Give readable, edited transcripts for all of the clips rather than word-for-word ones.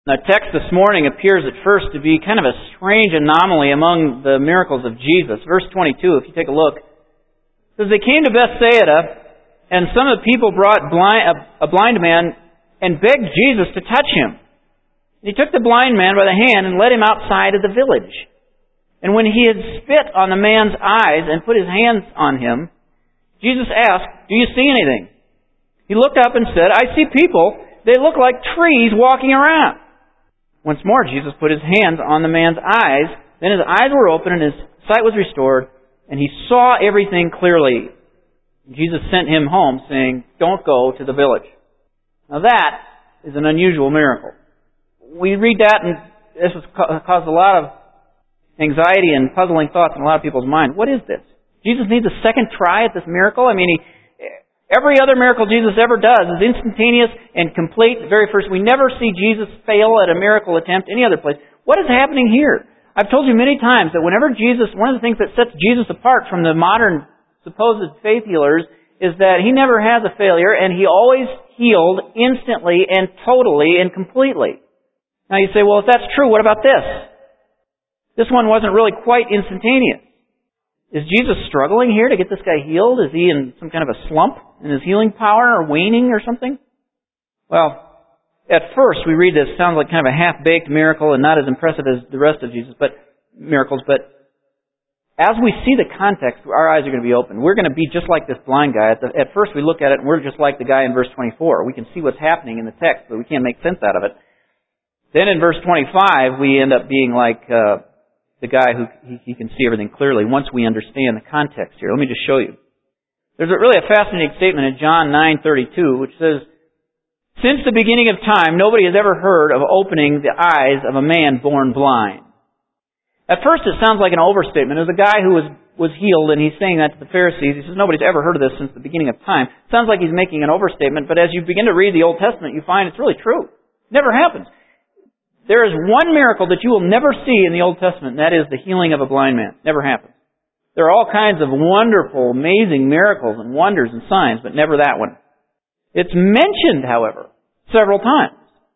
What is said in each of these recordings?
The text this morning appears at first to be kind of a strange anomaly among the miracles of Jesus. Verse 22, if you take a look, it says, "They came to Bethsaida, and some of the people brought a blind man and begged Jesus to touch him. He took the blind man by the hand and led him outside of the village. And when he had spit on the man's eyes and put his hands on him, Jesus asked, 'Do you see anything?' He looked up and said, 'I see people. They look like trees walking around.' Once more, Jesus put his hands on the man's eyes. Then his eyes were opened and his sight was restored, and he saw everything clearly. Jesus sent him home, saying, 'Don't go to the village.'" Now that is an unusual miracle. We read that, and this has caused a lot of anxiety and puzzling thoughts in a lot of people's mind. What is this? Jesus needs a second try at this miracle? I mean, every other miracle Jesus ever does is instantaneous and complete. The very first, we never see Jesus fail at a miracle attempt any other place. What is happening here? I've told you many times that whenever Jesus, one of the things that sets Jesus apart from the modern supposed faith healers is that He never has a failure and He always healed instantly and totally and completely. Now you say, well, if that's true, what about this? This one wasn't really quite instantaneous. Is Jesus struggling here to get this guy healed? Is he in some kind of a slump in his healing power or waning or something? Well, at first we read this, sounds like kind of a half-baked miracle and not as impressive as the rest of Jesus' miracles, but as we see the context, our eyes are going to be open. We're going to be just like this blind guy. At first we look at it and we're just like the guy in verse 24. We can see what's happening in the text, but we can't make sense out of it. Then in verse 25 we end up being like the guy who he can see everything clearly once we understand the context here. Let me just show you. There's really a fascinating statement in John 9:32 which says, "Since the beginning of time, nobody has ever heard of opening the eyes of a man born blind." At first it sounds like an overstatement. There's a guy who was healed and he's saying that to the Pharisees. He says, nobody's ever heard of this since the beginning of time. Sounds like he's making an overstatement, but as you begin to read the Old Testament, you find it's really true. It never happens. There is one miracle that you will never see in the Old Testament, and that is the healing of a blind man. Never happens. There are all kinds of wonderful, amazing miracles and wonders and signs, but never that one. It's mentioned, however, several times.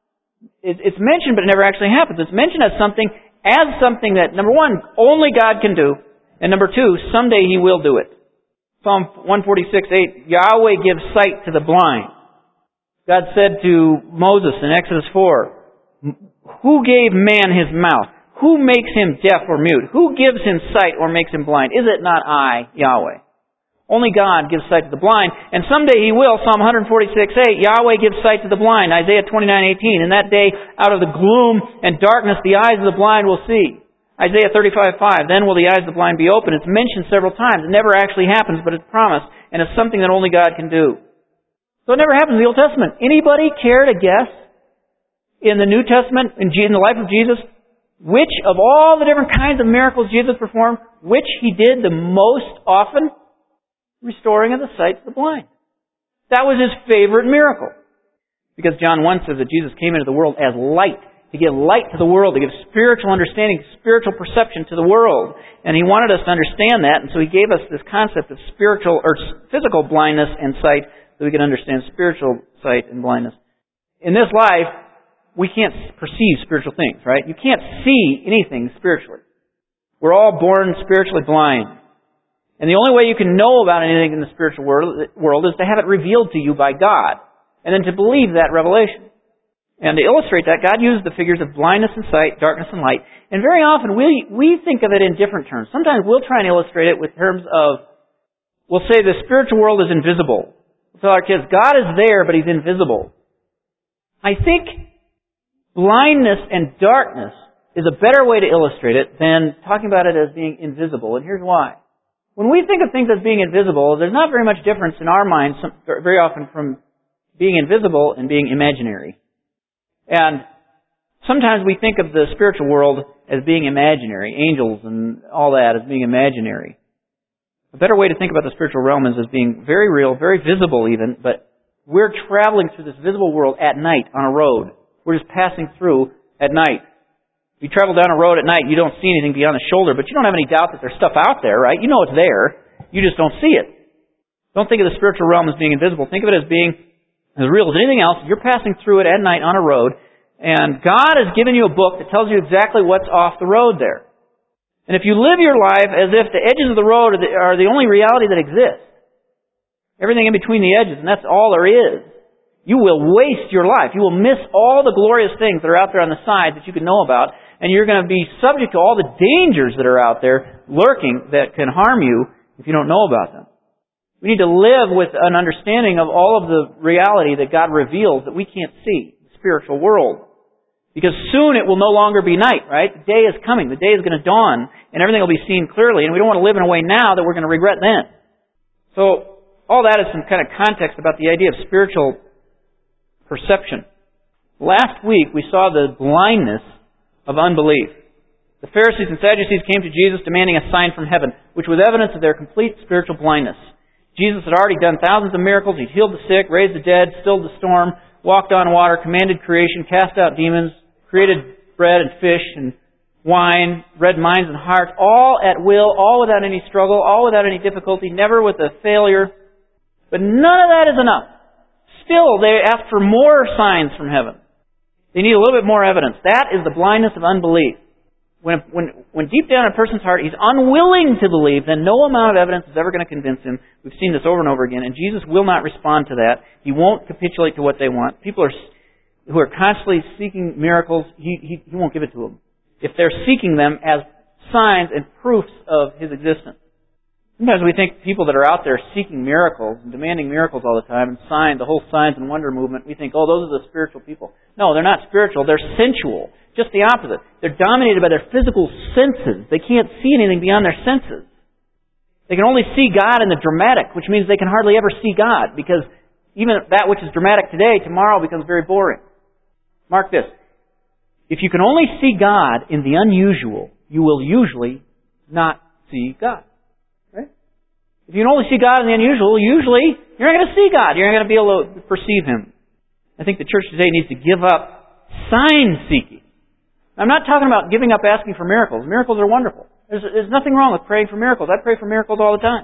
It's mentioned, but it never actually happens. It's mentioned as something that, number one, only God can do, and number two, someday He will do it. Psalm 146:8, "Yahweh gives sight to the blind." God said to Moses in Exodus 4, "Who gave man his mouth? Who makes him deaf or mute? Who gives him sight or makes him blind? Is it not I, Yahweh?" Only God gives sight to the blind, and someday He will. Psalm 146:8, "Yahweh gives sight to the blind." Isaiah 29:18, "In that day, out of the gloom and darkness, the eyes of the blind will see." Isaiah 35:5, "Then will the eyes of the blind be opened." It's mentioned several times. It never actually happens, but it's promised, and it's something that only God can do. So it never happens in the Old Testament. Anybody care to guess in the New Testament, in the life of Jesus, which of all the different kinds of miracles Jesus performed, which He did the most often? Restoring of the sight to the blind. That was His favorite miracle. Because John 1 says that Jesus came into the world as light, to give light to the world, to give spiritual understanding, spiritual perception to the world. And He wanted us to understand that, and so He gave us this concept of spiritual or physical blindness and sight, so we can understand spiritual sight and blindness. In this life, we can't perceive spiritual things, right? You can't see anything spiritually. We're all born spiritually blind. And the only way you can know about anything in the spiritual world is to have it revealed to you by God, and then to believe that revelation. And to illustrate that, God uses the figures of blindness and sight, darkness and light, and very often we think of it in different terms. Sometimes we'll try and illustrate it with terms of, we'll say the spiritual world is invisible. We'll tell our kids, God is there, but He's invisible. I think blindness and darkness is a better way to illustrate it than talking about it as being invisible, and here's why. When we think of things as being invisible, there's not very much difference in our minds very often from being invisible and being imaginary. And sometimes we think of the spiritual world as being imaginary, angels and all that as being imaginary. A better way to think about the spiritual realm is as being very real, very visible even, but we're traveling through this visible world at night on a road. We're just passing through at night. If you travel down a road at night, you don't see anything beyond the shoulder, but you don't have any doubt that there's stuff out there, right? You know it's there. You just don't see it. Don't think of the spiritual realm as being invisible. Think of it as being as real as anything else. You're passing through it at night on a road. And God has given you a book that tells you exactly what's off the road there. And if you live your life as if the edges of the road are the only reality that exists, everything in between the edges, and that's all there is, you will waste your life. You will miss all the glorious things that are out there on the side that you can know about, and you're going to be subject to all the dangers that are out there lurking that can harm you if you don't know about them. We need to live with an understanding of all of the reality that God reveals that we can't see, the spiritual world. Because soon it will no longer be night, right? The day is coming. The day is going to dawn, and everything will be seen clearly, and we don't want to live in a way now that we're going to regret then. So, all that is some kind of context about the idea of spiritual perception. Last week we saw the blindness of unbelief. The Pharisees and Sadducees came to Jesus demanding a sign from heaven, which was evidence of their complete spiritual blindness. Jesus had already done thousands of miracles. He'd healed the sick, raised the dead, stilled the storm, walked on water, commanded creation, cast out demons, created bread and fish and wine, read minds and hearts, all at will, all without any struggle, all without any difficulty, never with a failure. But none of that is enough. Still, they ask for more signs from heaven. They need a little bit more evidence. That is the blindness of unbelief. When deep down in a person's heart he's unwilling to believe, then no amount of evidence is ever going to convince him. We've seen this over and over again, and Jesus will not respond to that. He won't capitulate to what they want. People who are constantly seeking miracles, he won't give it to them. If they're seeking them as signs and proofs of His existence. Sometimes we think people that are out there seeking miracles and demanding miracles all the time, and the whole signs and wonder movement, we think, oh, those are the spiritual people. No, they're not spiritual. They're sensual. Just the opposite. They're dominated by their physical senses. They can't see anything beyond their senses. They can only see God in the dramatic, which means they can hardly ever see God, because even that which is dramatic today, tomorrow becomes very boring. Mark this. If you can only see God in the unusual, you will usually not see God. Right? If you can only see God in the unusual, usually you're not going to see God. You're not going to be able to perceive Him. I think the church today needs to give up sign seeking. I'm not talking about giving up asking for miracles. Miracles are wonderful. There's nothing wrong with praying for miracles. I pray for miracles all the time.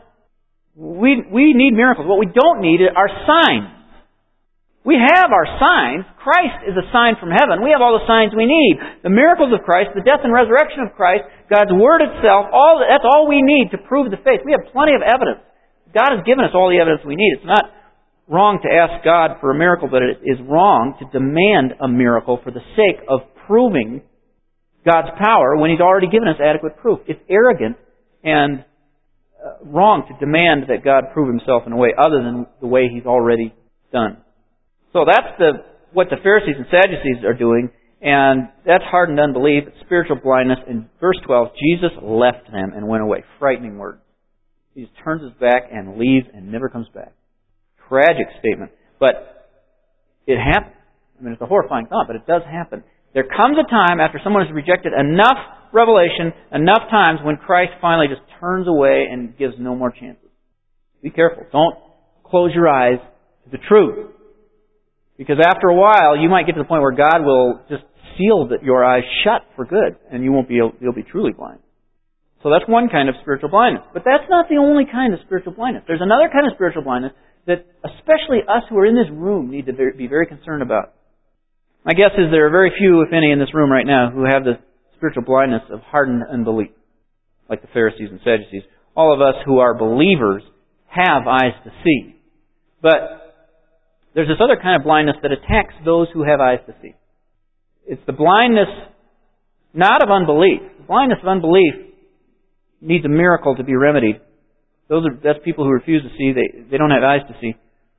We need miracles. What we don't need are signs. We have our signs. Christ is a sign from heaven. We have all the signs we need. The miracles of Christ, the death and resurrection of Christ, God's Word itself, that's all we need to prove the faith. We have plenty of evidence. God has given us all the evidence we need. It's not wrong to ask God for a miracle, but it is wrong to demand a miracle for the sake of proving God's power when He's already given us adequate proof. It's arrogant and wrong to demand that God prove Himself in a way other than the way He's already done. So that's what the Pharisees and Sadducees are doing, and that's hardened unbelief, it's spiritual blindness. In verse 12, Jesus left them and went away. Frightening word. He just turns His back and leaves and never comes back. Tragic statement. But it happens. I mean, it's a horrifying thought, but it does happen. There comes a time after someone has rejected enough revelation, enough times, when Christ finally just turns away and gives no more chances. Be careful. Don't close your eyes to the truth. Because after a while, you might get to the point where God will just seal your eyes shut for good, and you'll be truly blind. So that's one kind of spiritual blindness. But that's not the only kind of spiritual blindness. There's another kind of spiritual blindness that especially us who are in this room need to be very concerned about. My guess is there are very few, if any, in this room right now who have the spiritual blindness of hardened unbelief, like the Pharisees and Sadducees. All of us who are believers have eyes to see. But there's this other kind of blindness that attacks those who have eyes to see. It's the blindness not of unbelief. The blindness of unbelief needs a miracle to be remedied. That's people who refuse to see. They don't have eyes to see.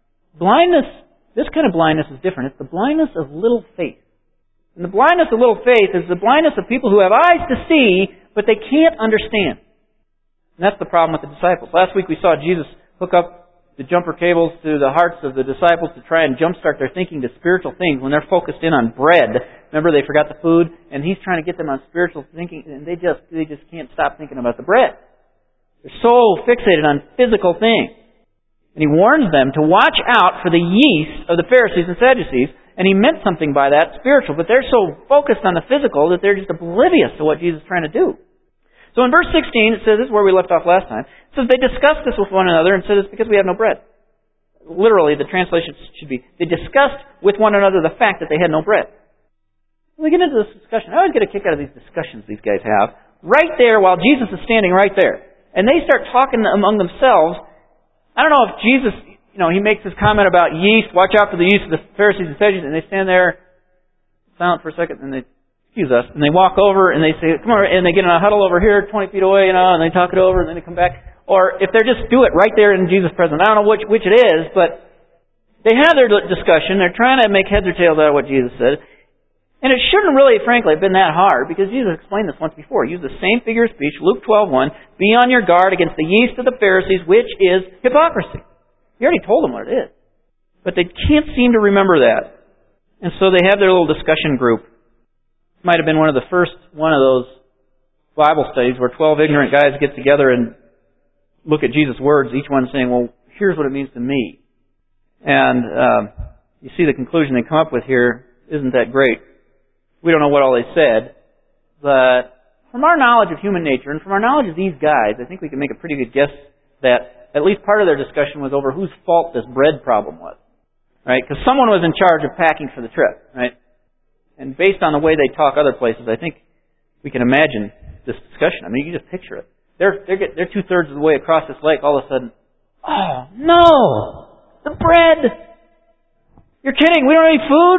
This kind of blindness is different. It's the blindness of little faith. And the blindness of little faith is the blindness of people who have eyes to see, but they can't understand. And that's the problem with the disciples. Last week we saw Jesus hook up the jumper cables to the hearts of the disciples to try and jumpstart their thinking to spiritual things when they're focused in on bread. Remember, they forgot the food, and He's trying to get them on spiritual thinking, and they just can't stop thinking about the bread. They're so fixated on physical things. And He warns them to watch out for the yeast of the Pharisees and Sadducees, and He meant something by that, spiritual, but they're so focused on the physical that they're just oblivious to what Jesus is trying to do. So in verse 16, it says, this is where we left off last time, it says, they discussed this with one another and said, it's because we have no bread. Literally, the translation should be, they discussed with one another the fact that they had no bread. We get into this discussion. I always get a kick out of these discussions these guys have, right there while Jesus is standing right there. And they start talking among themselves. I don't know if Jesus, he makes this comment about yeast, watch out for the yeast of the Pharisees and Sadducees, and they stand there silent for a second, and they, excuse us, and they walk over and they say, come on, and they get in a huddle over here 20 feet away, and they talk it over, and then they come back. Or if they're just do it right there in Jesus' presence. I don't know which it is, but they have their discussion. They're trying to make heads or tails out of what Jesus said. And it shouldn't really, frankly, have been that hard, because Jesus explained this once before. He used the same figure of speech, Luke 12:1, be on your guard against the yeast of the Pharisees, which is hypocrisy. He already told them what it is. But they can't seem to remember that. And so they have their little discussion group. It might have been one of those Bible studies where 12 ignorant guys get together and look at Jesus' words, each one saying, well, here's what it means to me. And you see the conclusion they come up with here isn't that great. We don't know what all they said, but from our knowledge of human nature and from our knowledge of these guys, I think we can make a pretty good guess that at least part of their discussion was over whose fault this bread problem was. Right? Because someone was in charge of packing for the trip, right? And based on the way they talk other places, I think we can imagine this discussion. I mean, you can just picture it. They're 2/3 of the way across this lake, all of a sudden, oh, no! The bread! You're kidding, we don't have any food?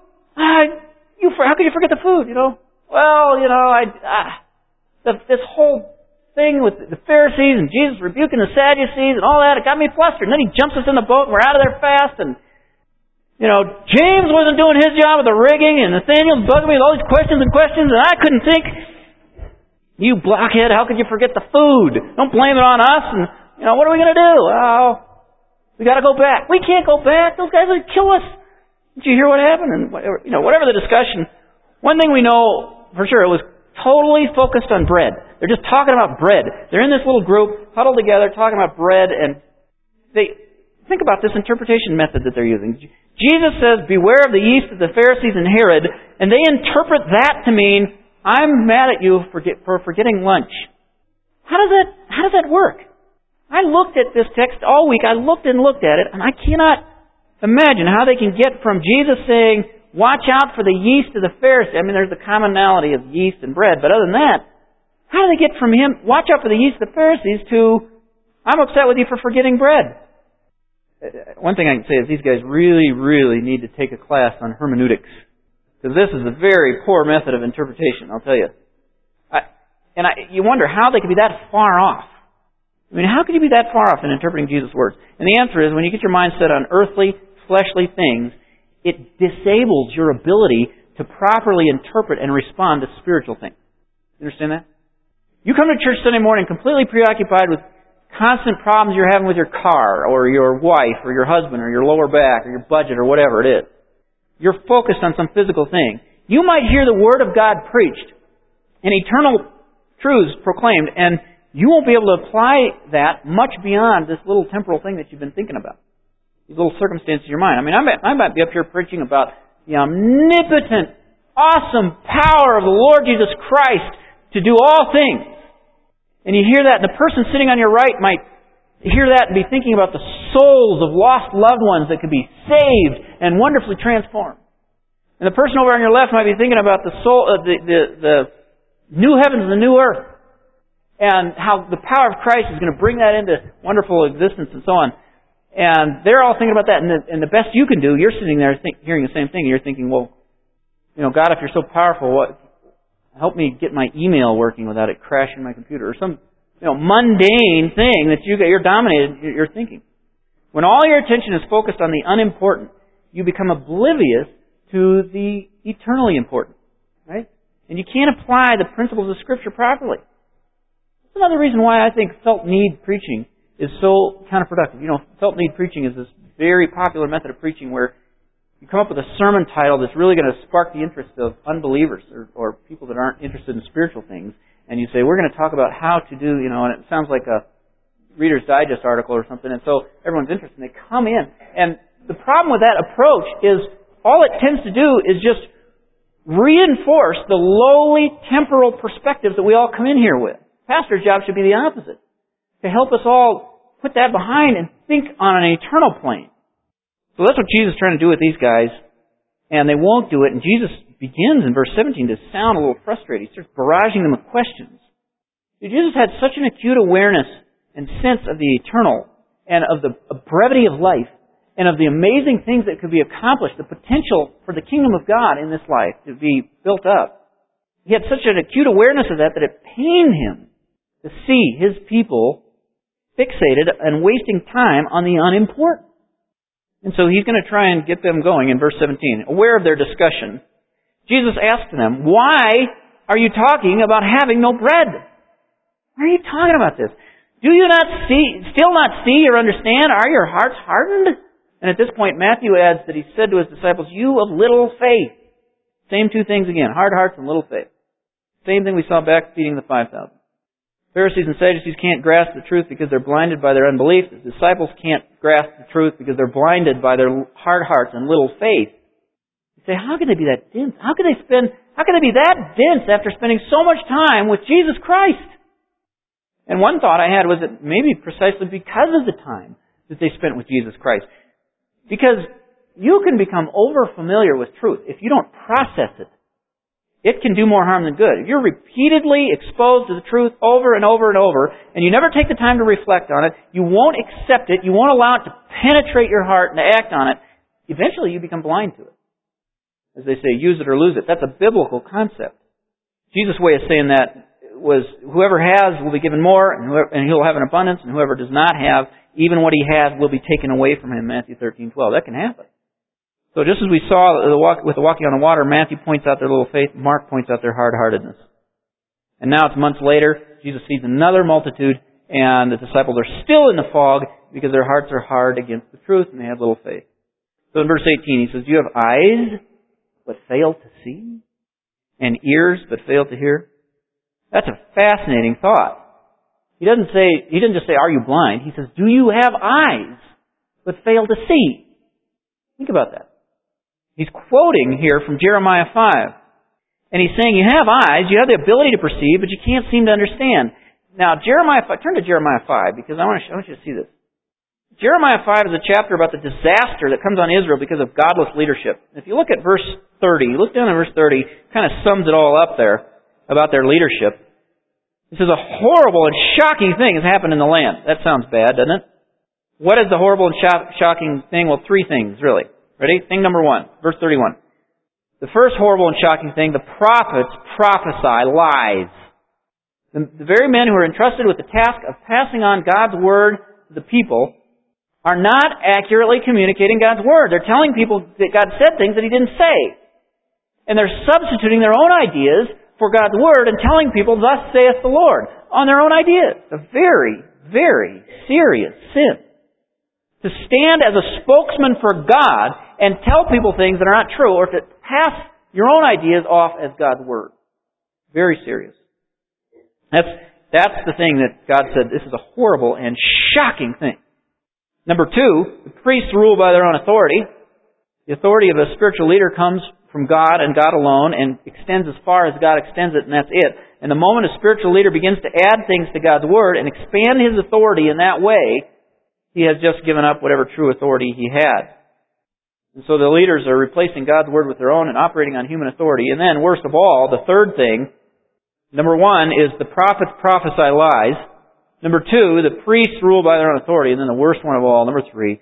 How could you forget the food, Well, this whole thing with the Pharisees and Jesus rebuking the Sadducees and all that, it got me flustered. And then he jumps us in the boat and we're out of there fast. And, James wasn't doing his job with the rigging and Nathaniel's bugging me with all these questions and I couldn't think. You blockhead, how could you forget the food? Don't blame it on us. And, what are we going to do? Oh, we got to go back. We can't go back. Those guys would kill us. Did you hear what happened? And whatever the discussion, one thing we know for sure, it was totally focused on bread. They're just talking about bread. They're in this little group, huddled together, talking about bread, and they think about this interpretation method that they're using. Jesus says, beware of the yeast of the Pharisees and Herod, and they interpret that to mean, I'm mad at you for forgetting lunch. How does that work? I looked at this text all week. I looked at it, and I cannot imagine how they can get from Jesus saying, watch out for the yeast of the Pharisees. I mean, there's the commonality of yeast and bread, but other than that, how do they get from him, watch out for the yeast of the Pharisees, to, I'm upset with you for forgetting bread? One thing I can say is these guys really, really need to take a class on hermeneutics. Because this is a very poor method of interpretation, I'll tell you. You wonder how they could be that far off. I mean, how could you be that far off in interpreting Jesus' words? And the answer is, when you get your mind set on earthly, fleshly things, it disables your ability to properly interpret and respond to spiritual things. You understand that? You come to church Sunday morning completely preoccupied with constant problems you're having with your car, or your wife, or your husband, or your lower back, or your budget, or whatever it is. You're focused on some physical thing. You might hear the Word of God preached and eternal truths proclaimed, and you won't be able to apply that much beyond this little temporal thing that you've been thinking about. These little circumstances in your mind. I mean, I might be up here preaching about the omnipotent, awesome power of the Lord Jesus Christ to do all things. And you hear that, and the person sitting on your right might hear that and be thinking about the souls of lost loved ones that could be saved and wonderfully transformed. And the person over on your left might be thinking about the soul, the new heavens and the new earth, and how the power of Christ is going to bring that into wonderful existence and so on. And they're all thinking about that. And the best you can do, you're sitting there hearing the same thing. And you're thinking, well, God, if you're so powerful, help me get my email working without it crashing my computer. Or some mundane thing that you're dominated, you're thinking. When all your attention is focused on the unimportant, you become oblivious to the eternally important. Right? And you can't apply the principles of Scripture properly. That's another reason why I think felt need preaching is so counterproductive. Felt need preaching is this very popular method of preaching where you come up with a sermon title that's really going to spark the interest of unbelievers or people that aren't interested in spiritual things. And you say, we're going to talk about how to do, and it sounds like a Reader's Digest article or something. And so everyone's interested and they come in. And the problem with that approach is all it tends to do is just reinforce the lowly temporal perspectives that we all come in here with. Pastor's job should be the opposite. To help us all put that behind and think on an eternal plane. So that's what Jesus is trying to do with these guys. And they won't do it. And Jesus begins in verse 17 to sound a little frustrated. He starts barraging them with questions. Jesus had such an acute awareness and sense of the eternal and of the brevity of life and of the amazing things that could be accomplished, the potential for the kingdom of God in this life to be built up. He had such an acute awareness of that it pained him to see his people fixated and wasting time on the unimportant. And so he's going to try and get them going in verse 17. Aware of their discussion, Jesus asked them, "Why are you talking about having no bread? Why are you talking about this? Do you still not see or understand? Are your hearts hardened?" And at this point, Matthew adds that he said to his disciples, "You of little faith." Same two things again, hard hearts and little faith. Same thing we saw back feeding the 5,000. Pharisees and Sadducees can't grasp the truth because they're blinded by their unbelief. The disciples can't grasp the truth because they're blinded by their hard hearts and little faith. You say, how can they be that dense? How can they be that dense after spending so much time with Jesus Christ? And one thought I had was that maybe precisely because of the time that they spent with Jesus Christ. Because you can become over familiar with truth if you don't process it. It can do more harm than good. If you're repeatedly exposed to the truth over and over and over, and you never take the time to reflect on it, you won't accept it, you won't allow it to penetrate your heart and to act on it, eventually you become blind to it. As they say, use it or lose it. That's a biblical concept. Jesus' way of saying that was, whoever has will be given more, and he'll have an abundance, and whoever does not have, even what he has will be taken away from him, Matthew 13:12. That can happen. So just as we saw with the walking on the water, Matthew points out their little faith, Mark points out their hard-heartedness. And now it's months later, Jesus sees another multitude, and the disciples are still in the fog because their hearts are hard against the truth, and they have little faith. So in verse 18 he says, "Do you have eyes but fail to see? And ears but fail to hear?" That's a fascinating thought. He didn't just say, "Are you blind?" He says, "Do you have eyes but fail to see?" Think about that. He's quoting here from Jeremiah 5. And he's saying, you have eyes, you have the ability to perceive, but you can't seem to understand. Now, turn to Jeremiah 5, because I want you to see this. Jeremiah 5 is a chapter about the disaster that comes on Israel because of godless leadership. If you look at verse 30, look down at verse 30, kind of sums it all up there about their leadership. This is a horrible and shocking thing has happened in the land. That sounds bad, doesn't it? What is the horrible and shocking thing? Well, three things, really. Ready? Thing number one, verse 31. The first horrible and shocking thing, the prophets prophesy lies. The very men who are entrusted with the task of passing on God's Word to the people are not accurately communicating God's Word. They're telling people that God said things that He didn't say. And they're substituting their own ideas for God's Word and telling people, "Thus saith the Lord," on their own ideas. It's a very, very serious sin. To stand as a spokesman for God and tell people things that are not true, or to pass your own ideas off as God's Word. Very serious. That's the thing that God said, this is a horrible and shocking thing. Number two, the priests rule by their own authority. The authority of a spiritual leader comes from God and God alone and extends as far as God extends it, and that's it. And the moment a spiritual leader begins to add things to God's Word and expand his authority in that way, he has just given up whatever true authority he had. And so the leaders are replacing God's Word with their own and operating on human authority. And then, worst of all, the third thing, number one, is the prophets prophesy lies. Number two, the priests rule by their own authority. And then the worst one of all, number three,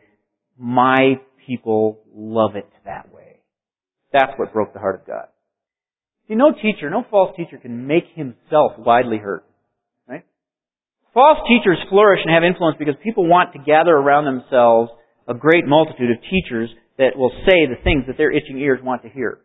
my people love it that way. That's what broke the heart of God. See, no false teacher can make himself widely heard. Right? False teachers flourish and have influence because people want to gather around themselves a great multitude of teachers that will say the things that their itching ears want to hear.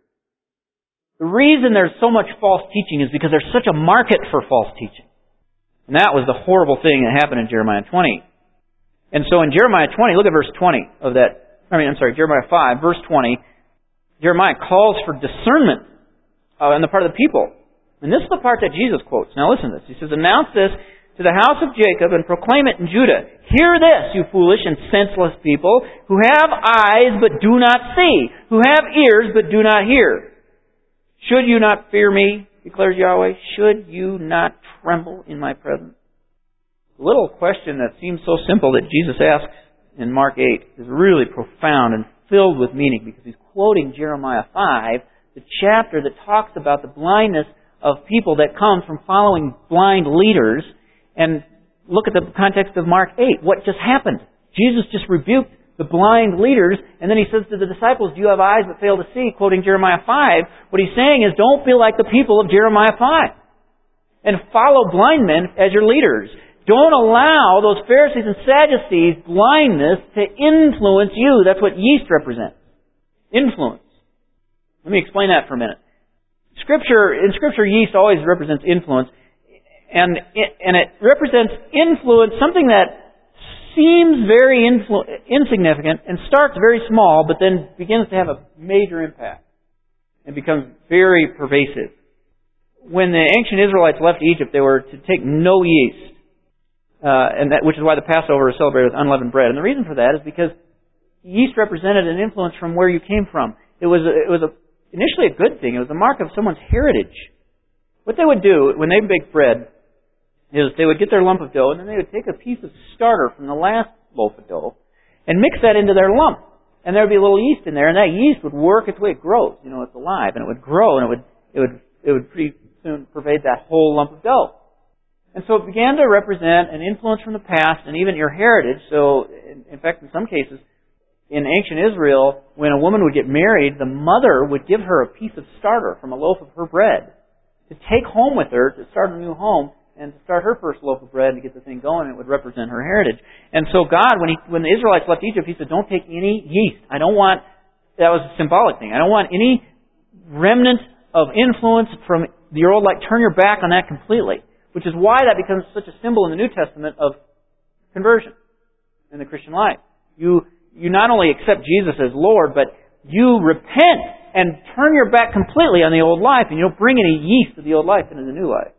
The reason there's so much false teaching is because there's such a market for false teaching. And that was the horrible thing that happened in Jeremiah 20. And so in Jeremiah 20, look at verse 20 of that. Jeremiah 5, verse 20. Jeremiah calls for discernment on the part of the people. And this is the part that Jesus quotes. Now listen to this. He says, "Announce this to the house of Jacob and proclaim it in Judah. Hear this, you foolish and senseless people, who have eyes but do not see, who have ears but do not hear. Should you not fear me, declares Yahweh? Should you not tremble in my presence?" The little question that seems so simple that Jesus asks in Mark 8 is really profound and filled with meaning because he's quoting Jeremiah 5 the chapter that talks about the blindness of people that comes from following blind leaders. And look at the context of Mark 8. What just happened? Jesus just rebuked the blind leaders, and then He says to the disciples, "Do you have eyes that fail to see?" quoting Jeremiah 5. What He's saying is, don't be like the people of Jeremiah 5. And follow blind men as your leaders. Don't allow those Pharisees and Sadducees' blindness to influence you. That's what yeast represents. Influence. Let me explain that for a minute. In Scripture, yeast always represents influence. And it represents influence, something that seems very insignificant and starts very small, but then begins to have a major impact and becomes very pervasive. When the ancient Israelites left Egypt, they were to take no yeast, which is why the Passover is celebrated with unleavened bread. And the reason for that is because yeast represented an influence from where you came from. It was initially a good thing. It was a mark of someone's heritage. What they would do when they baked bread is they would get their lump of dough, and then they would take a piece of starter from the last loaf of dough and mix that into their lump. And there would be a little yeast in there, and that yeast would work its way. It grows, it's alive, and it would grow, and it would pretty soon pervade that whole lump of dough. And so it began to represent an influence from the past and even your heritage. So, in fact, in some cases, in ancient Israel, when a woman would get married, the mother would give her a piece of starter from a loaf of her bread to take home with her to start a new home and to start her first loaf of bread and to get the thing going. It would represent her heritage. And so God, when the Israelites left Egypt, He said, don't take any yeast. That was a symbolic thing. I don't want any remnant of influence from your old life. Turn your back on that completely. Which is why that becomes such a symbol in the New Testament of conversion in the Christian life. You not only accept Jesus as Lord, but you repent and turn your back completely on the old life, and you don't bring any yeast of the old life into the new life.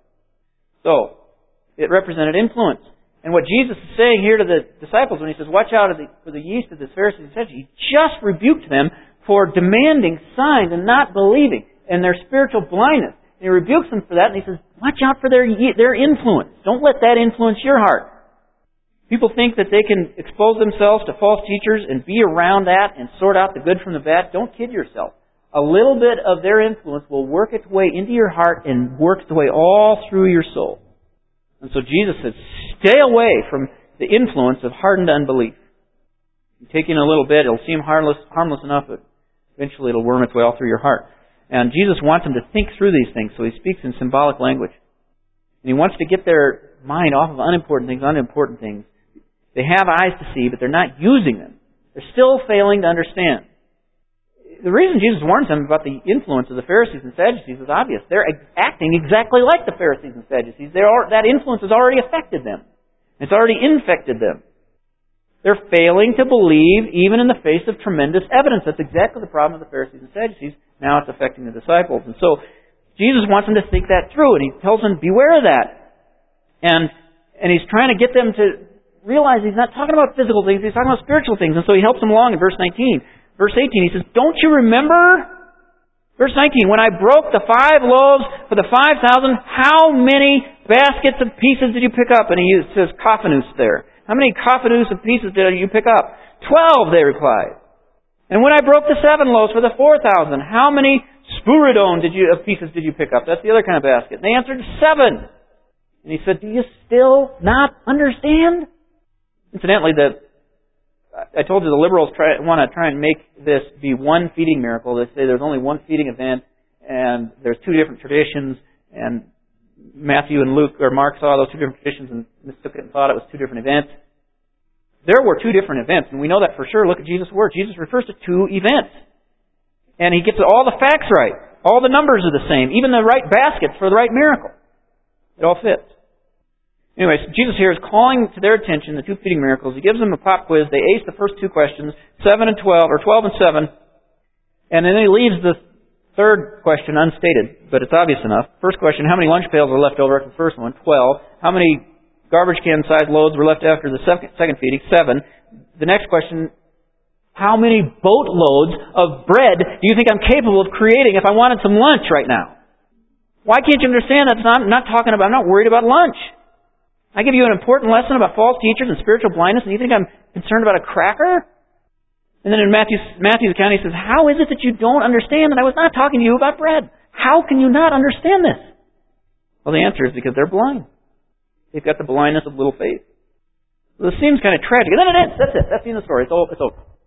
So, it represented influence. And what Jesus is saying here to the disciples when He says, watch out for the yeast of the Pharisees and Sadducees, He just rebuked them for demanding signs and not believing and their spiritual blindness. And He rebukes them for that, and He says, watch out for their influence. Don't let that influence your heart. People think that they can expose themselves to false teachers and be around that and sort out the good from the bad. Don't kid yourself. A little bit of their influence will work its way into your heart and work its way all through your soul. And so Jesus says, stay away from the influence of hardened unbelief. Taking a little bit, it'll seem harmless enough, but eventually it'll worm its way all through your heart. And Jesus wants them to think through these things, so He speaks in symbolic language. And He wants to get their mind off of unimportant things. They have eyes to see, but they're not using them. They're still failing to understand. The reason Jesus warns them about the influence of the Pharisees and Sadducees is obvious. They're acting exactly like the Pharisees and Sadducees. That influence has already affected them. It's already infected them. They're failing to believe even in the face of tremendous evidence. That's exactly the problem of the Pharisees and Sadducees. Now it's affecting the disciples. And so Jesus wants them to think that through, and He tells them, beware of that. And He's trying to get them to realize He's not talking about physical things, He's talking about spiritual things. And so He helps them along in verse 19. Verse 18, He says, don't you remember? Verse 19, when I broke the 5 loaves for the 5,000, how many baskets of pieces did you pick up? And He says kophanus there. How many kophanus of pieces did you pick up? 12, they replied. And when I broke the 7 loaves for the 4,000, how many spuridon of pieces did you pick up? That's the other kind of basket. And they answered 7. And He said, do you still not understand? Incidentally, I told you the liberals want to try and make this be one feeding miracle. They say there's only one feeding event, and there's 2 different traditions, and Matthew and Luke or Mark saw those 2 different traditions and mistook it and thought it was 2 different events. There were 2 different events, and we know that for sure. Look at Jesus' word. Jesus refers to 2 events. And He gets all the facts right. All the numbers are the same. Even the right baskets for the right miracle. It all fits. Anyways, Jesus here is calling to their attention the 2 feeding miracles. He gives them a pop quiz. They ace the first 2 questions, 7 and 12, or 12 and 7. And then He leaves the third question unstated, but it's obvious enough. First question, how many lunch pails were left over after the first one? 12. How many garbage can-sized loads were left after the second feeding? 7. The next question, how many boatloads of bread do you think I'm capable of creating if I wanted some lunch right now? Why can't you understand that I'm not worried about lunch? I give you an important lesson about false teachers and spiritual blindness, and you think I'm concerned about a cracker? And then in Matthew's account, he says, how is it that you don't understand that I was not talking to you about bread? How can you not understand this? Well, the answer is because they're blind. They've got the blindness of little faith. Well, this seems kind of tragic. And then it ends. That's it. That's the end of the story. It's over.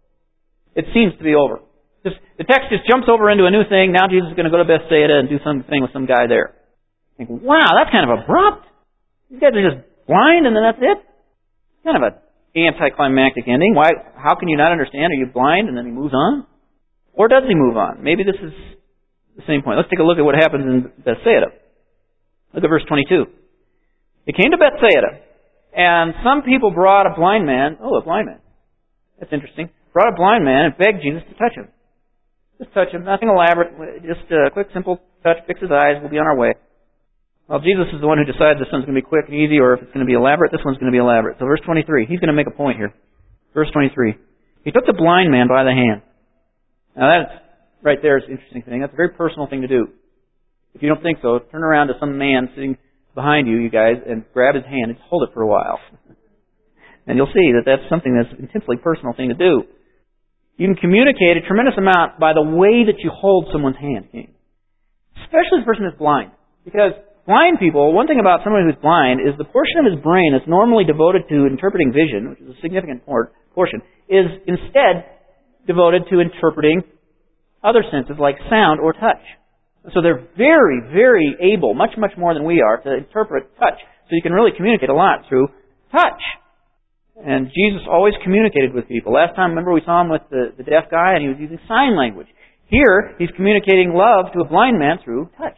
It seems to be over. The text just jumps over into a new thing. Now Jesus is going to go to Bethsaida and do something with some guy there. I think, wow, that's kind of abrupt. These guys are just blind and then that's it? Kind of an anticlimactic ending. Why? How can you not understand? Are you blind? And then he moves on? Or does he move on? Maybe this is the same point. Let's take a look at what happens in Bethsaida. Look at verse 22. They came to Bethsaida, and some people brought a blind man. Oh, a blind man. That's interesting. Brought a blind man and begged Jesus to touch him. Just touch him. Nothing elaborate. Just a quick, simple touch. Fix his eyes. We'll be on our way. Well, Jesus is the one who decides this one's going to be quick and easy, or if it's going to be elaborate, this one's going to be elaborate. So verse 23, he's going to make a point here. Verse 23. He took the blind man by the hand. Now that's, right there is an interesting thing. That's a very personal thing to do. If you don't think so, turn around to some man sitting behind you, you guys, and grab his hand and just hold it for a while. And you'll see that that's something that's an intensely personal thing to do. You can communicate a tremendous amount by the way that you hold someone's hand. Especially if the person is blind. Because blind people, one thing about someone who's blind is the portion of his brain that's normally devoted to interpreting vision, which is a significant portion, is instead devoted to interpreting other senses like sound or touch. So they're very, very able, much, much more than we are, to interpret touch. So you can really communicate a lot through touch. And Jesus always communicated with people. Last time, remember, we saw him with the deaf guy, and he was using sign language. Here, he's communicating love to a blind man through touch.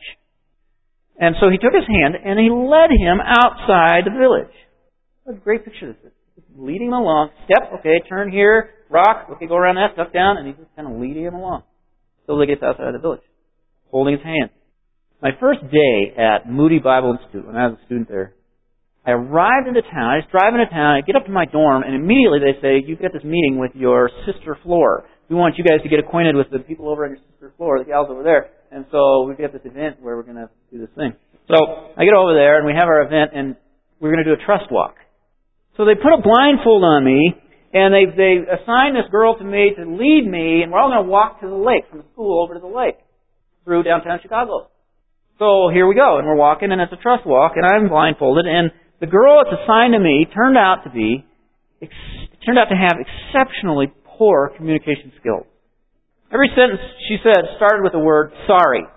And so he took his hand, and he led him outside the village. What a great picture this is. Leading him along. Step, okay, turn here. Rock, okay, go around that, duck down, and he's just kind of leading him along. Till he gets outside the village. Holding his hand. My first day at Moody Bible Institute, when I was a student there, I arrived into town. I just drive into town. I get up to my dorm, and immediately they say, you've got this meeting with your sister floor. We want you guys to get acquainted with the people over on your sister floor, the gals over there. And so we've got this event where we're going to do this thing. So I get over there, and we have our event, and we're going to do a trust walk. So they put a blindfold on me, and they assigned this girl to me to lead me, and we're all going to walk to the lake, from the school over to the lake, through downtown Chicago. So here we go, and we're walking, and it's a trust walk, and I'm blindfolded, and the girl that's assigned to me turned out to have exceptionally poor communication skills. Every sentence she said started with the word sorry.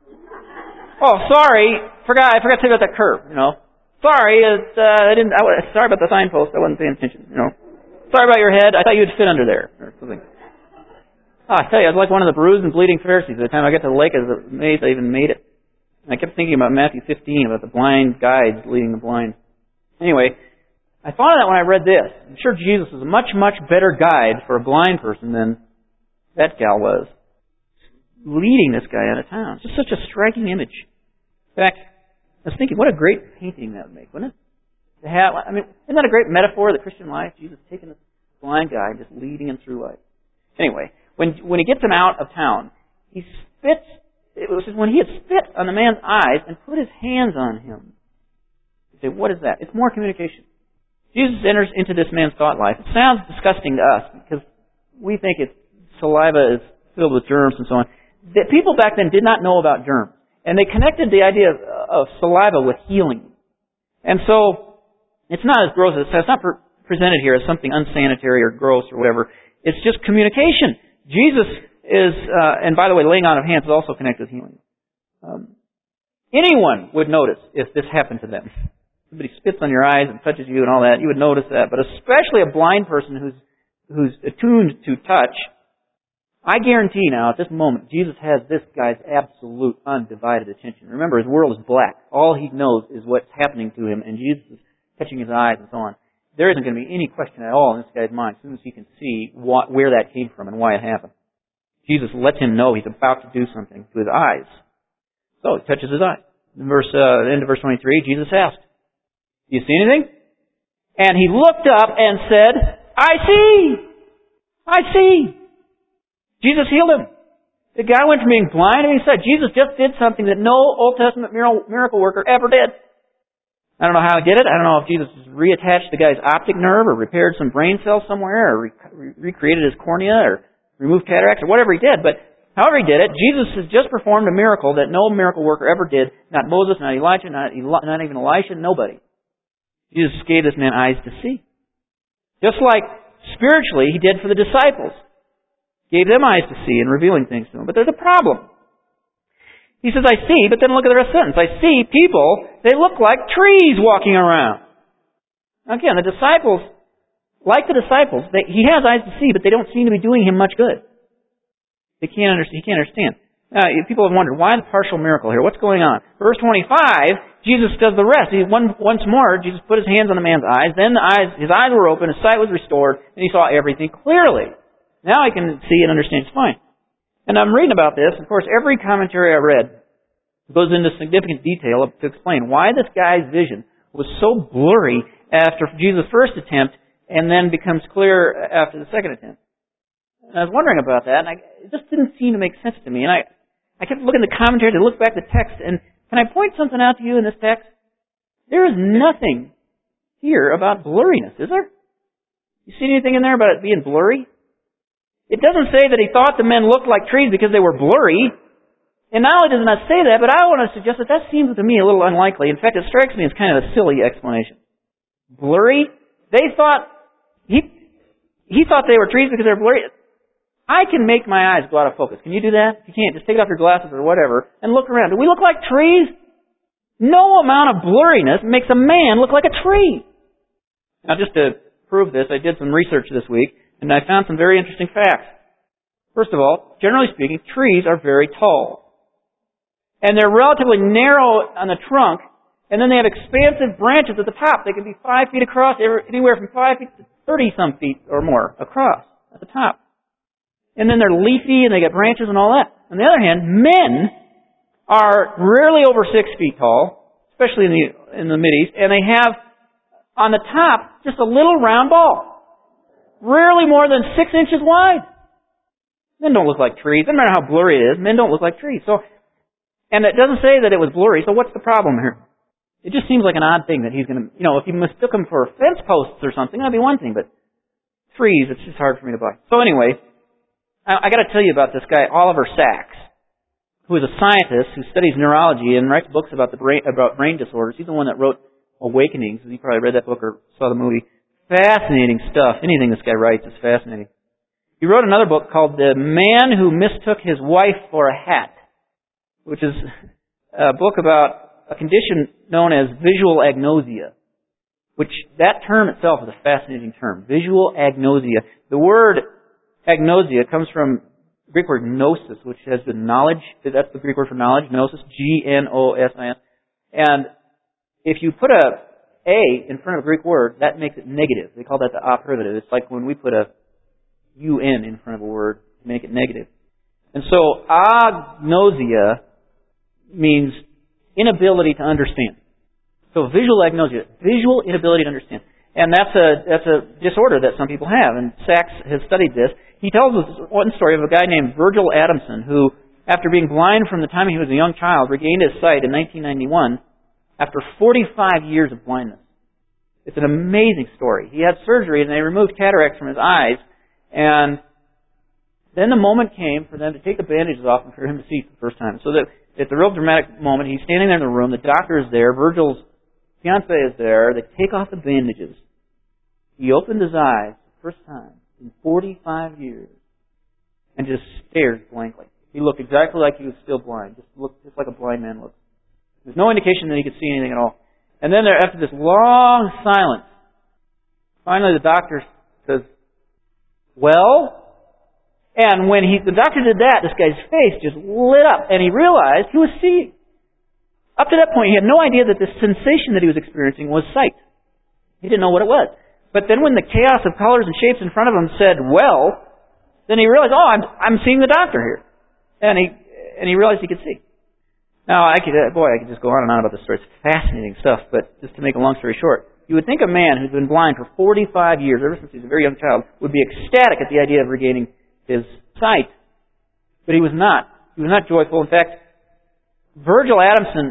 Oh, sorry, I forgot to tell you about that curve, Sorry, sorry about the signpost, I wasn't paying attention, Sorry about your head, I thought you'd fit under there, or something. Oh, I tell you, I was like one of the bruised and bleeding Pharisees. By the time I got to the lake, I was amazed I even made it. And I kept thinking about Matthew 15, about the blind guides leading the blind. Anyway, I thought of that when I read this. I'm sure Jesus is a much, much better guide for a blind person than that gal was. Leading this guy out of town. It's just such a striking image. In fact, I was thinking, what a great painting that would make, wouldn't it? Isn't that a great metaphor of the Christian life? Jesus taking this blind guy and just leading him through life. Anyway, when he gets him out of town, he spits. It was when he had spit on the man's eyes and put his hands on him. You say, what is that? It's more communication. Jesus enters into this man's thought life. It sounds disgusting to us because we think saliva is filled with germs and so on. The people back then did not know about germs. And they connected the idea of saliva with healing. And so, it's not as gross as it's not presented here as something unsanitary or gross or whatever. It's just communication. Jesus is, and by the way, laying on of hands is also connected with healing. Anyone would notice if this happened to them. Somebody spits on your eyes and touches you and all that, you would notice that. But especially a blind person who's attuned to touch, I guarantee now, at this moment, Jesus has this guy's absolute undivided attention. Remember, his world is black. All he knows is what's happening to him, and Jesus is touching his eyes and so on. There isn't going to be any question at all in this guy's mind as soon as he can see where that came from and why it happened. Jesus lets him know he's about to do something to his eyes. So he touches his eyes. In end of verse 23, Jesus asked, do you see anything? And he looked up and said, I see! I see! Jesus healed him. The guy went from being blind, and he said, Jesus just did something that no Old Testament miracle worker ever did. I don't know how he did it. I don't know if Jesus reattached the guy's optic nerve or repaired some brain cells somewhere or recreated his cornea or removed cataracts or whatever he did. But however he did it, Jesus has just performed a miracle that no miracle worker ever did. Not Moses, not Elijah, not even Elisha, nobody. Jesus gave this man eyes to see. Just like spiritually he did for the disciples. Gave them eyes to see and revealing things to them. But there's a problem. He says, I see, but then look at the rest of the sentence. I see people, they look like trees walking around. Again, the disciples, like the disciples, he has eyes to see, but they don't seem to be doing him much good. He can't understand. People have wondered, why the partial miracle here? What's going on? Verse 25, Jesus does the rest. Once more, Jesus put his hands on the man's eyes. Then his eyes were open, his sight was restored, and he saw everything clearly. Now he can see and understand just fine. And I'm reading about this. Of course, every commentary I read goes into significant detail to explain why this guy's vision was so blurry after Jesus' first attempt and then becomes clear after the second attempt. And I was wondering about that, and it just didn't seem to make sense to me. And I kept looking at the commentary to look back at the text, and can I point something out to you in this text? There is nothing here about blurriness, is there? You see anything in there about it being blurry? It doesn't say that he thought the men looked like trees because they were blurry. And not only does it not say that, but I want to suggest that seems to me a little unlikely. In fact, it strikes me as kind of a silly explanation. Blurry? They thought, he thought they were trees because they were blurry. I can make my eyes go out of focus. Can you do that? If you can't, just take off your glasses or whatever and look around. Do we look like trees? No amount of blurriness makes a man look like a tree. Now, just to prove this, I did some research this week, and I found some very interesting facts. First of all, generally speaking, trees are very tall. And they're relatively narrow on the trunk, and then they have expansive branches at the top. They can be 5 feet across, anywhere from 5 feet to 30-some feet or more across at the top. And then they're leafy, and they get branches and all that. On the other hand, men are rarely over 6 feet tall, especially in the Mideast, and they have on the top just a little round ball. Rarely more than 6 inches wide. Men don't look like trees. No matter how blurry it is, men don't look like trees. And it doesn't say that it was blurry, so what's the problem here? It just seems like an odd thing that he's going to, if you mistook them for fence posts or something, that'd be one thing, but trees, it's just hard for me to buy. So anyway, I got to tell you about this guy, Oliver Sacks, who is a scientist who studies neurology and writes books about brain disorders. He's the one that wrote Awakenings. You probably read that book or saw the movie. Fascinating stuff. Anything this guy writes is fascinating. He wrote another book called The Man Who Mistook His Wife for a Hat, which is a book about a condition known as visual agnosia, which that term itself is a fascinating term. Visual agnosia. The word agnosia comes from the Greek word gnosis, which has the knowledge. That's the Greek word for knowledge. Gnosis, G-N-O-S-I-S. And if you put a in front of a Greek word, that makes it negative. They call that the operative. It's like when we put a UN in front of a word to make it negative. And so, agnosia means inability to understand. So visual agnosia, visual inability to understand. And that's a disorder that some people have, and Sacks has studied this. He tells us one story of a guy named Virgil Adamson who, after being blind from the time he was a young child, regained his sight in 1991 after 45 years of blindness. It's an amazing story. He had surgery and they removed cataracts from his eyes, and then the moment came for them to take the bandages off and for him to see for the first time. So that it's a real dramatic moment. He's standing there in the room, the doctor is there, Virgil's fiance is there, they take off the bandages. He opened his eyes for the first time in 45 years and just stared blankly. He looked exactly like he was still blind, just looked just like a blind man looks. There's no indication that he could see anything at all. And then after this long silence, finally the doctor says, well? And when the doctor did that, this guy's face just lit up, and he realized he was seeing. Up to that point, he had no idea that this sensation that he was experiencing was sight. He didn't know what it was. But then when the chaos of colors and shapes in front of him said, well, then he realized, I'm seeing the doctor here. And he realized he could see. Now, I could just go on and on about this story. It's fascinating stuff, but just to make a long story short, you would think a man who's been blind for 45 years, ever since he was a very young child, would be ecstatic at the idea of regaining his sight. But he was not. He was not joyful. In fact, Virgil Adamson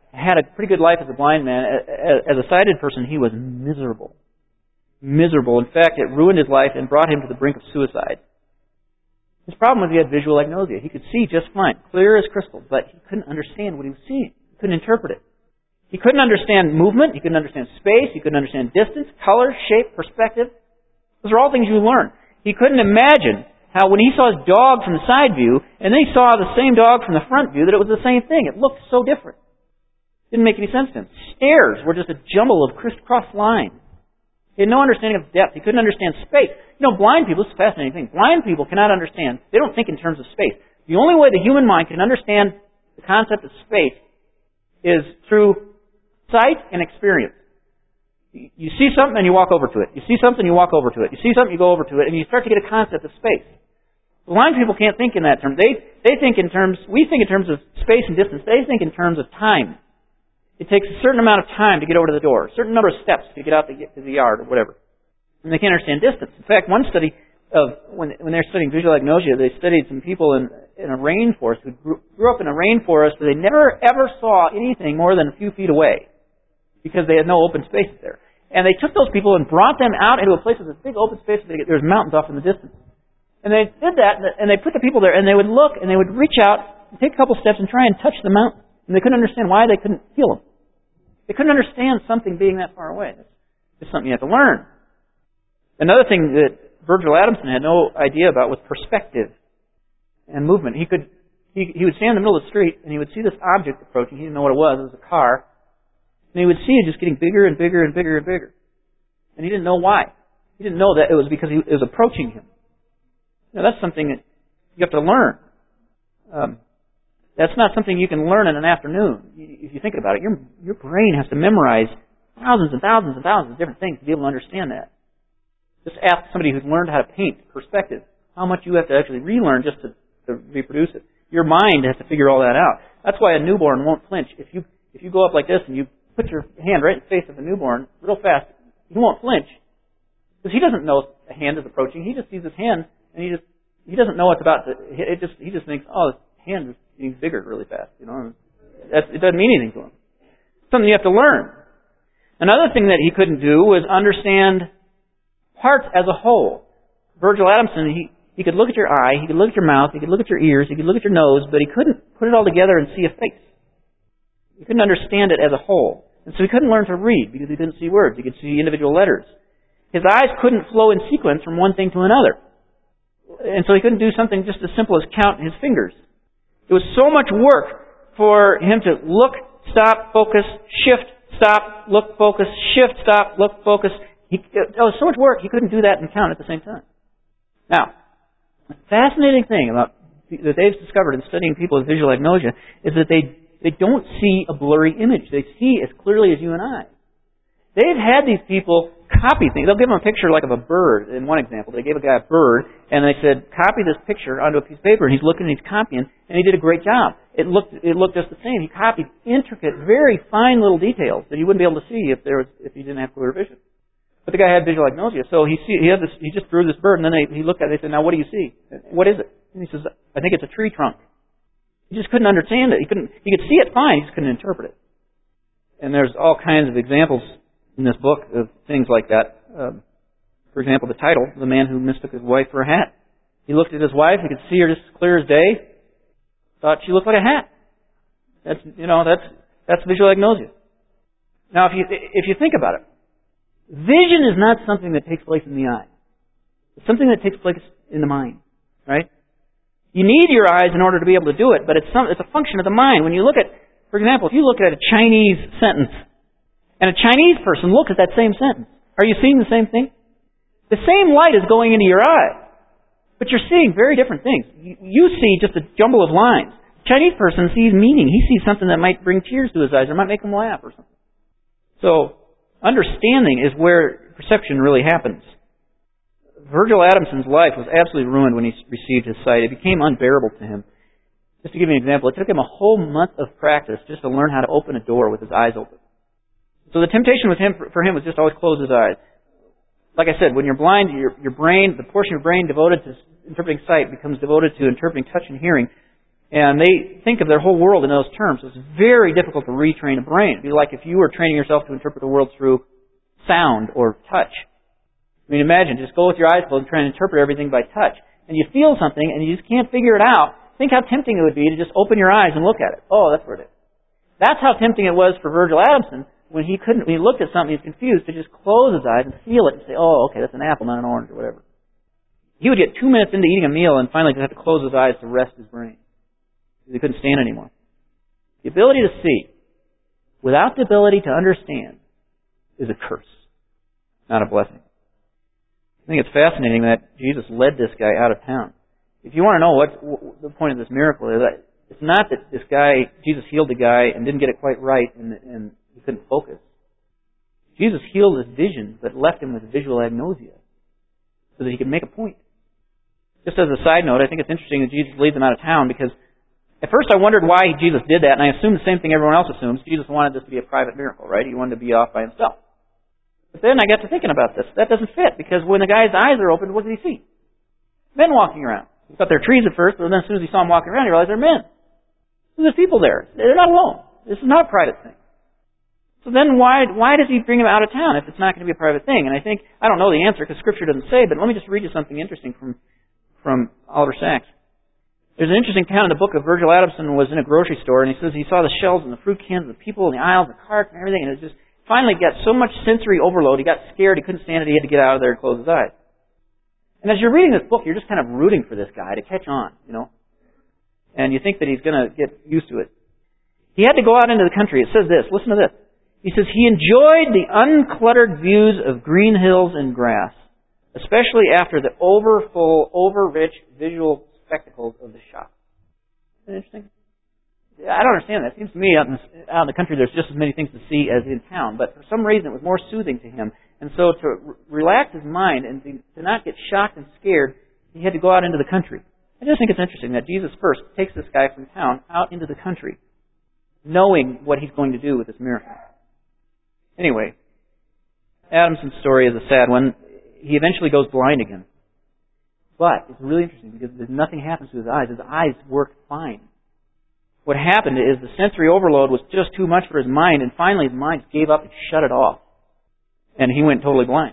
had a pretty good life as a blind man. As a sighted person, he was miserable. Miserable. In fact, it ruined his life and brought him to the brink of suicide. His problem was he had visual agnosia. He could see just fine, clear as crystal, but he couldn't understand what he was seeing. He couldn't interpret it. He couldn't understand movement. He couldn't understand space. He couldn't understand distance, color, shape, perspective. Those are all things you learn. He couldn't imagine how when he saw his dog from the side view, and then he saw the same dog from the front view, that it was the same thing. It looked so different. It didn't make any sense to him. Stairs were just a jumble of crisscross lines. He had no understanding of depth. He couldn't understand space. Blind people, it's a fascinating thing. Blind people cannot understand. They don't think in terms of space. The only way the human mind can understand the concept of space is through sight and experience. You see something and you walk over to it. You see something, you walk over to it. You see something, you go over to it, and you start to get a concept of space. Blind people can't think in that term. They think in terms, we think in terms of space and distance. They think in terms of time. It takes a certain amount of time to get over to the door, a certain number of steps to get out to the yard or whatever. And they can't understand distance. In fact, one study of when they're studying visual agnosia, they studied some people in a rainforest who grew up in a rainforest where they never ever saw anything more than a few feet away because they had no open spaces there. And they took those people and brought them out into a place with this big open space. There's mountains off in the distance. And they did that, and they put the people there, and they would look, and they would reach out, and take a couple steps, and try and touch the mountain. And they couldn't understand why they couldn't feel them. They couldn't understand something being that far away. It's something you have to learn. Another thing that Virgil Adamson had no idea about was perspective and movement. He would stand in the middle of the street, and he would see this object approaching. He didn't know what it was. It was a car. And he would see it just getting bigger and bigger and bigger and bigger. And he didn't know why. He didn't know that it was because it was approaching him. That's something that you have to learn. That's not something you can learn in an afternoon. If you think about it, your brain has to memorize thousands and thousands and thousands of different things to be able to understand that. Just ask somebody who's learned how to paint perspective how much you have to actually relearn just to reproduce it. Your mind has to figure all that out. That's why a newborn won't flinch. If you go up like this and you put your hand right in the face of the newborn real fast, he won't flinch. Because he doesn't know a hand is approaching. He just sees his hand and he doesn't know what's about to hit. He just thinks, oh, his hand is getting bigger really fast. It doesn't mean anything to him. It's something you have to learn. Another thing that he couldn't do was understand parts as a whole. Virgil Adamson, he could look at your eye, he could look at your mouth, he could look at your ears, he could look at your nose, but he couldn't put it all together and see a face. He couldn't understand it as a whole. And so he couldn't learn to read because he couldn't see words. He could see individual letters. His eyes couldn't flow in sequence from one thing to another. And so he couldn't do something just as simple as count his fingers. It was so much work for him to look, stop, focus, shift, stop, look, focus, shift, stop, look, focus. It was so much work, he couldn't do that and count at the same time. Now, the fascinating thing that they've discovered in studying people with visual agnosia is that they don't see a blurry image. They see as clearly as you and I. They've had these people copy things. They'll give them a picture like of a bird. In one example, they gave a guy a bird, and they said, copy this picture onto a piece of paper, and he's looking and he's copying, and he did a great job. It looked just the same. He copied intricate, very fine little details that you wouldn't be able to see if you didn't have clear vision. But the guy had visual agnosia, so he just drew this bird, and then he looked at it and they said, now what do you see? What is it? And he says, I think it's a tree trunk. He just couldn't understand it. He could see it fine, he just couldn't interpret it. And there's all kinds of examples in this book of things like that. For example, the title, The Man Who Mistook His Wife for a Hat. He looked at his wife, he could see her just clear as day, thought she looked like a hat. That's visual agnosia. Now, if you think about it, vision is not something that takes place in the eye. It's something that takes place in the mind, right? You need your eyes in order to be able to do it, but it's a function of the mind. When you look at, for example, if you look at a Chinese sentence, and a Chinese person looks at that same sentence, are you seeing the same thing? The same light is going into your eye, but you're seeing very different things. You see just a jumble of lines. A Chinese person sees meaning. He sees something that might bring tears to his eyes or might make him laugh or something. So, understanding is where perception really happens. Virgil Adamson's life was absolutely ruined when he received his sight. It became unbearable to him. Just to give you an example, it took him a whole month of practice just to learn how to open a door with his eyes open. So the temptation for him was just always close his eyes. Like I said, when you're blind, your brain, the portion of your brain devoted to interpreting sight becomes devoted to interpreting touch and hearing. And they think of their whole world in those terms. It's very difficult to retrain a brain. It'd be like if you were training yourself to interpret the world through sound or touch. I mean, imagine, just go with your eyes closed and try and interpret everything by touch. And you feel something and you just can't figure it out. Think how tempting it would be to just open your eyes and look at it. Oh, that's where it is. That's how tempting it was for Virgil Adamson when he looked at something, he was confused, to just close his eyes and feel it and say, oh, okay, that's an apple, not an orange, or whatever. He would get 2 minutes into eating a meal and finally just have to close his eyes to rest his brain. He couldn't stand anymore. The ability to see without the ability to understand is a curse, not a blessing. I think it's fascinating that Jesus led this guy out of town. If you want to know what the point of this miracle is, it's not that this guy, Jesus healed the guy and didn't get it quite right and he couldn't focus. Jesus healed his vision but left him with visual agnosia so that he could make a point. Just as a side note, I think it's interesting that Jesus leads him out of town because at first I wondered why Jesus did that, and I assumed the same thing everyone else assumes. Jesus wanted this to be a private miracle, right? He wanted to be off by himself. But then I got to thinking about this. That doesn't fit, because when the guy's eyes are opened, what did he see? Men walking around. He thought they were trees at first, but then as soon as he saw them walking around, he realized they're men. So there's people there. They're not alone. This is not a private thing. So then why does he bring him out of town if it's not going to be a private thing? And I don't know the answer because Scripture doesn't say, but let me just read you something interesting from Oliver Sacks. There's an interesting account in the book of Virgil Adamson was in a grocery store, and he says he saw the shelves and the fruit cans and the people in the aisles, the carts and everything, and it just finally got so much sensory overload, he got scared, he couldn't stand it, he had to get out of there and close his eyes. And as you're reading this book, you're just kind of rooting for this guy to catch on, and you think that he's going to get used to it. He had to go out into the country. It says this, listen to this. He says, he enjoyed the uncluttered views of green hills and grass, especially after the overfull, over-rich visual spectacles of the shop. Isn't that interesting? I don't understand that. It seems to me out in the country there's just as many things to see as in town, but for some reason it was more soothing to him. And so to relax his mind and to not get shocked and scared, he had to go out into the country. I just think it's interesting that Jesus first takes this guy from town out into the country, knowing what he's going to do with this miracle. Anyway, Adamson's story is a sad one. He eventually goes blind again. But it's really interesting because nothing happens to his eyes. His eyes work fine. What happened is the sensory overload was just too much for his mind, and finally his mind gave up and shut it off. And he went totally blind.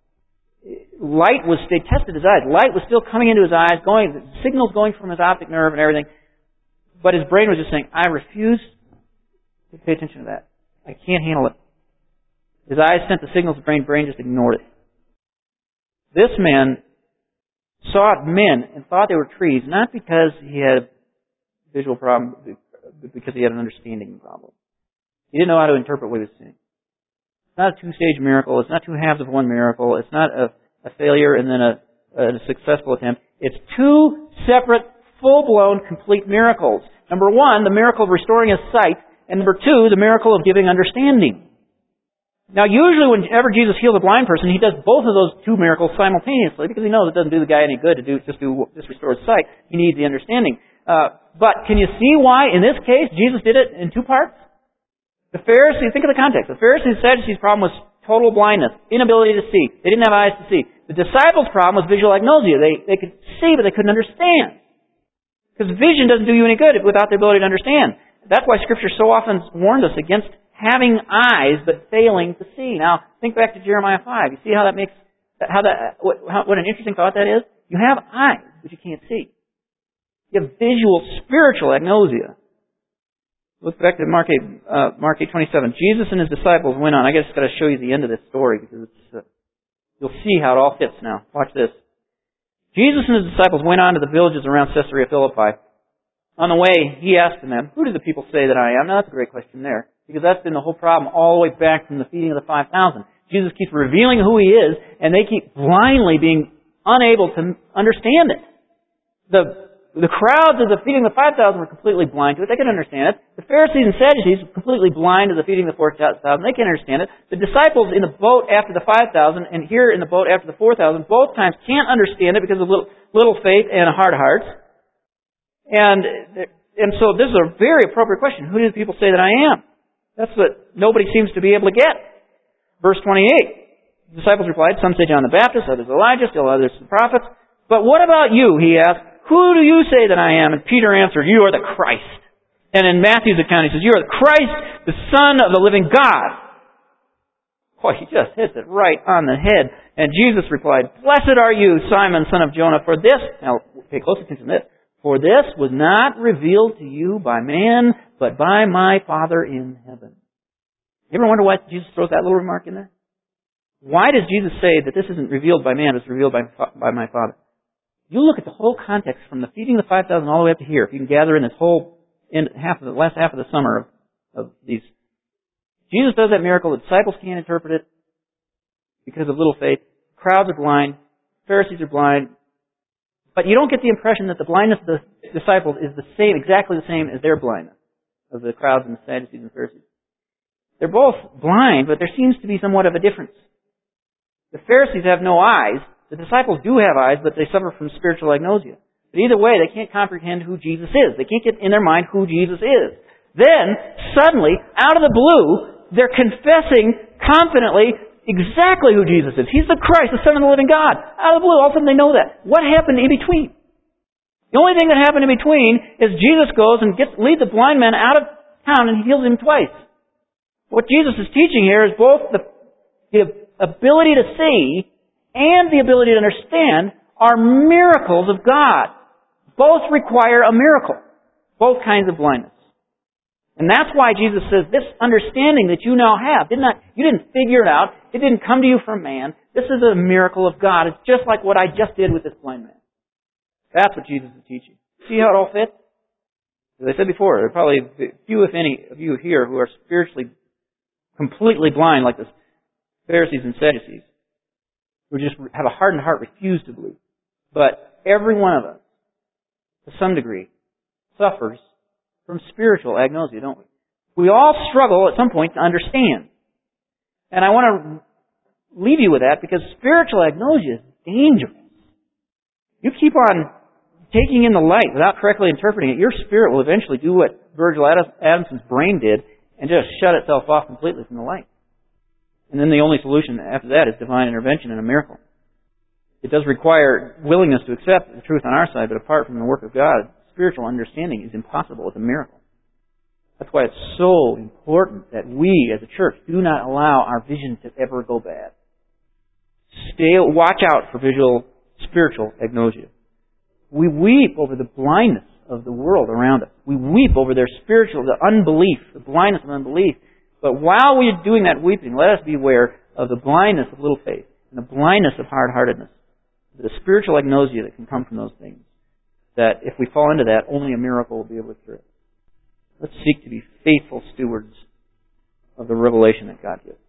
They tested his eyes. Light was still coming into his eyes, signals going from his optic nerve and everything. But his brain was just saying, I refuse to pay attention to that. I can't handle it. His eyes sent the signals to the brain just ignored it. This man saw men and thought they were trees, not because he had a visual problem, but because he had an understanding problem. He didn't know how to interpret what he was seeing. It's not a two-stage miracle. It's not two halves of one miracle. It's not a failure and then a successful attempt. It's two separate, full-blown, complete miracles. Number one, the miracle of restoring his sight, and number two, the miracle of giving understanding. Now, usually whenever Jesus heals a blind person, he does both of those two miracles simultaneously because he knows it doesn't do the guy any good to just restore his sight. He needs the understanding. But can you see why, in this case, Jesus did it in two parts? The Pharisees, think of the context. The Pharisees and Sadducees' problem was total blindness, inability to see. They didn't have eyes to see. The disciples' problem was visual agnosia. They could see, but they couldn't understand. Because vision doesn't do you any good without the ability to understand. That's why Scripture so often warned us against having eyes but failing to see. Now, think back to Jeremiah 5. You see how that makes, what an interesting thought that is? You have eyes, but you can't see. You have visual, spiritual agnosia. Look back to Mark 8:27. Jesus and his disciples went on. I guess I've got to show you the end of this story because you'll see how it all fits now. Watch this. Jesus and his disciples went on to the villages around Caesarea Philippi. On the way, he asked them, who do the people say that I am? Now, that's a great question there, because that's been the whole problem all the way back from the feeding of the 5,000. Jesus keeps revealing who he is, and they keep blindly being unable to understand it. The crowds of the feeding of the 5,000 were completely blind to it. They couldn't understand it. The Pharisees and Sadducees were completely blind to the feeding of the 4,000. They can't understand it. The disciples in the boat after the 5,000 and here in the boat after the 4,000 both times can't understand it because of little faith and hard hearts. And so this is a very appropriate question. Who do the people say that I am? That's what nobody seems to be able to get. Verse 28. The disciples replied, some say John the Baptist, others Elijah, still others the prophets. But what about you, he asked, who do you say that I am? And Peter answered, you are the Christ. And in Matthew's account, he says, you are the Christ, the Son of the living God. Boy, he just hits it right on the head. And Jesus replied, blessed are you, Simon, son of Jonah, for this, now pay close attention to this, for this was not revealed to you by man, but by my Father in heaven. You ever wonder why Jesus throws that little remark in there? Why does Jesus say that this isn't revealed by man, it's revealed by my Father? You look at the whole context from the feeding of the 5,000 all the way up to here. If you can gather in this whole last half of the summer of these. Jesus does that miracle. The disciples can't interpret it because of little faith. Crowds are blind. Pharisees are blind. But you don't get the impression that the blindness of the disciples is the same, exactly the same as their blindness of the crowds and the Sadducees and Pharisees. They're both blind, but there seems to be somewhat of a difference. The Pharisees have no eyes. The disciples do have eyes, but they suffer from spiritual agnosia. But either way, they can't comprehend who Jesus is. They can't get in their mind who Jesus is. Then, suddenly, out of the blue, they're confessing confidently exactly who Jesus is. He's the Christ, the Son of the living God. Out of the blue, all of a sudden they know that. What happened in between? The only thing that happened in between is Jesus goes and leads a blind man out of town and he heals him twice. What Jesus is teaching here is both the ability to see and the ability to understand are miracles of God. Both require a miracle. Both kinds of blindness. And that's why Jesus says, this understanding that you now have, you didn't figure it out. It didn't come to you from man. This is a miracle of God. It's just like what I just did with this blind man. That's what Jesus is teaching. See how it all fits? As I said before, there are probably few, if any, of you here who are spiritually completely blind like the Pharisees and Sadducees, who just have a hardened heart, refuse to believe. But every one of us, to some degree, suffers from spiritual agnosia, don't we? We all struggle at some point to understand. And I want to leave you with that because spiritual agnosia is dangerous. You keep on taking in the light without correctly interpreting it, your spirit will eventually do what Virgil Adamson's brain did and just shut itself off completely from the light. And then the only solution after that is divine intervention and a miracle. It does require willingness to accept the truth on our side, but apart from the work of God, spiritual understanding is impossible. It's a miracle. That's why it's so important that we as a church do not allow our vision to ever go bad. Watch out for spiritual agnosia. We weep over the blindness of the world around us. We weep over the unbelief, the blindness of unbelief. But while we are doing that weeping, let us beware of the blindness of little faith and the blindness of hard-heartedness, the spiritual agnosia that can come from those things. That if we fall into that, only a miracle will be able to cure it. Let's seek to be faithful stewards of the revelation that God gives.